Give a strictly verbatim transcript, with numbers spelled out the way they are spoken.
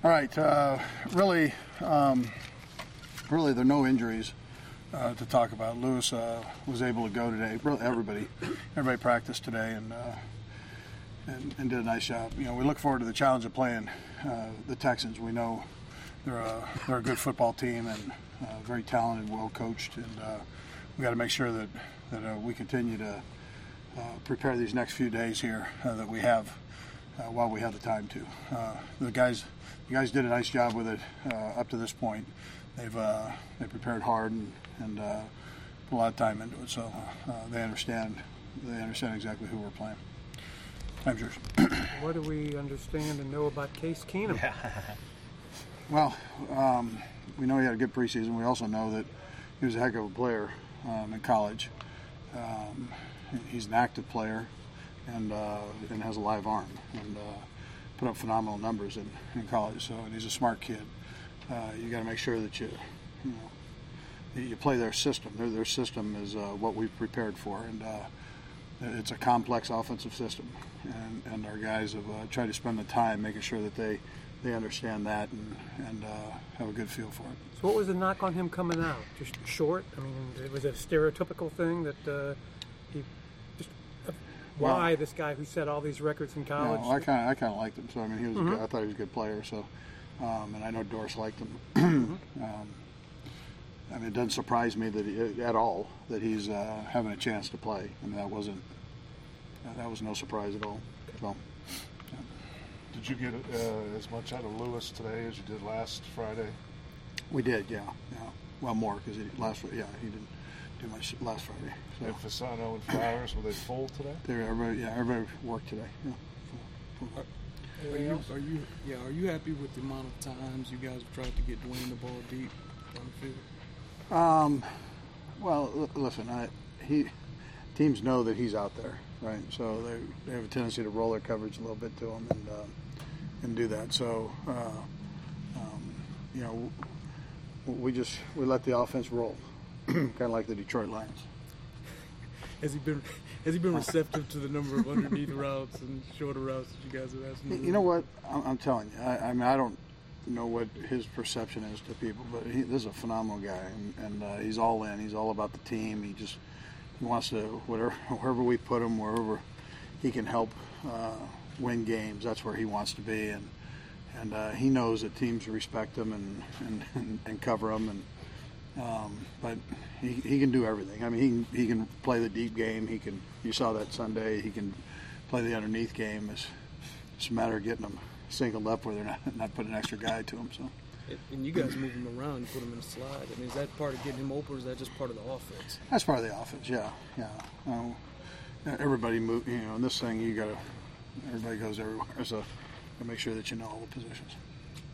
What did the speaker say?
All right, uh, really, um, really, there are no injuries uh, to talk about. Lewis uh, was able to go today. Really, everybody, everybody practiced today and, uh, and and did a nice job. You know, we look forward to the challenge of playing uh, the Texans. We know they're a they're a good football team and uh, very talented, well coached, and uh, we got to make sure that that uh, we continue to uh, prepare these next few days here uh, that we have uh, while we have the time to. Uh, the guys. You guys did a nice job with it uh, up to this point. They've uh, they prepared hard and, and uh, put a lot of time into it, so uh, they understand they understand exactly who we're playing. Time's yours. What do we understand and know about Case Keenum? Well, um, we know he had a good preseason. We also know that he was a heck of a player um, in college. Um, he's an active player and uh, and has a live arm. And uh, put up phenomenal numbers in, in college, so and he's a smart kid. Uh, you got to make sure that you, you know, you play their system. Their their system is uh, what we've prepared for, and uh, it's a complex offensive system. And, and our guys have uh, tried to spend the time making sure that they, they understand that and and uh, have a good feel for it. So, what was the knock on him coming out? Just short? I mean, it was a stereotypical thing that uh, he. Why well, this guy who set all these records in college? Yeah, well, I kind of I kind of liked him. So I mean, he was. Mm-hmm. a good, I thought he was a good player. So, um, and I know Doris liked him. mm-hmm. um, I mean, it doesn't surprise me that he, at all that he's uh, having a chance to play. I mean, that wasn't that was no surprise at all. So, yeah. Did you get uh, as much out of Lewis today as you did last Friday? We did, yeah, yeah. Well, more because last yeah he didn't do much last Friday. So. And Fasano and Flowers, were they full today? They were, everybody, yeah, everybody worked today. Yeah, full, full. Are, are you, are you, yeah, are you happy with the amount of times you guys have tried to get Dwayne the ball deep on the field? Um, well, l- listen, I, he teams know that he's out there, right? So they they have a tendency to roll their coverage a little bit to him and uh, and do that. So uh, um, you know, we just we let the offense roll. Kind of like the Detroit Lions. Has he been has he been receptive to the number of underneath routes and shorter routes that you guys have asked him to do? You know what? I'm, I'm telling you. I, I mean, I don't know what his perception is to people, but he, this is a phenomenal guy, and, and uh, he's all in. He's all about the team. He just he wants to whatever wherever we put him, wherever he can help uh, win games. That's where he wants to be, and and uh, he knows that teams respect him and and, and, and cover him and. Um, but he, he can do everything. I mean, he can, he can play the deep game. He can. You saw that Sunday. He can play the underneath game. It's just a matter of getting him singled up where they're not not putting an extra guy to him. So. And you guys move him around. You put him in a slide. I mean, is that part of getting him open, or is that just part of the offense? That's part of the offense. Yeah, yeah. Um, everybody move. You know, in this thing, you got to. Everybody goes everywhere. So, to make sure that you know all the positions.